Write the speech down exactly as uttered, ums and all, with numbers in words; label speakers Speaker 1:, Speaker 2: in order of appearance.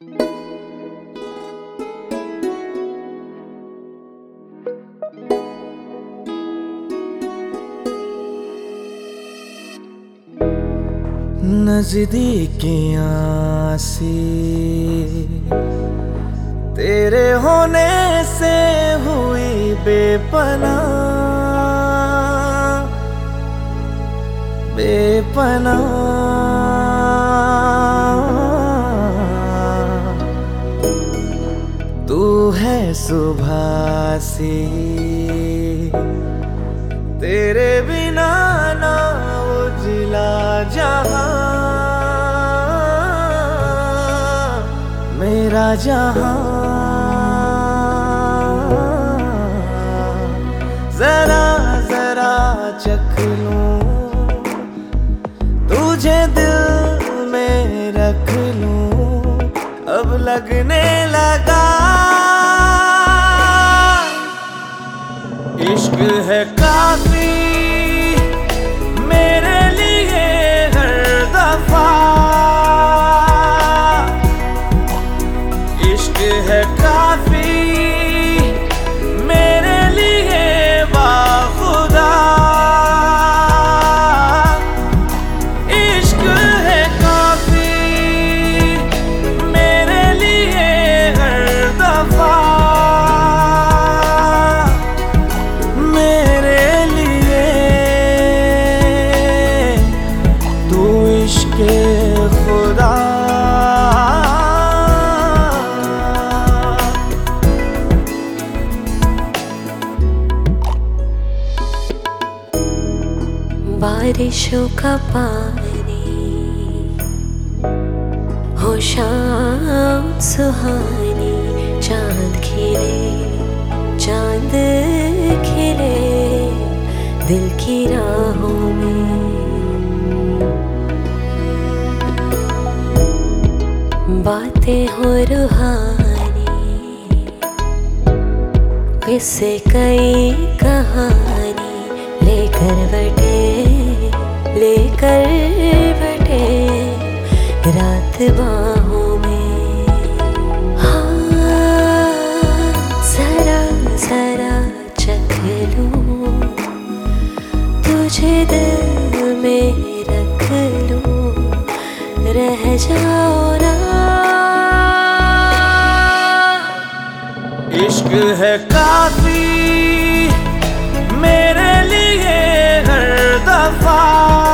Speaker 1: नजदीकियां से तेरे होने से हुई बेपनाह बेपनाह। तू है सुबह से तेरे बिना ना उजला जहां मेरा जहां। जरा जरा चख लूं तुझे दिल में रख लूं अब लगने लगा इश्क है काफी मेरे लिए हर दफा। इश्क है काफी मेरे लिए बाखुदा। इश्क है काफी मेरे लिए हर दफा। मेरे लिए तू इश्क खुदा।
Speaker 2: बारिशों का पानी हो शाम सुहानी चांद खिले चांद खिले दिल की राहों में। बातें हो रूहानी किससे कई कहानी लेकर बटे लेकर बटे रात बाहों में। हाँ जरा जरा चख लूं तुझे दिल में रख लूं रह जाओ ना।
Speaker 1: इश्क है काफी मेरे लिए हर दफा।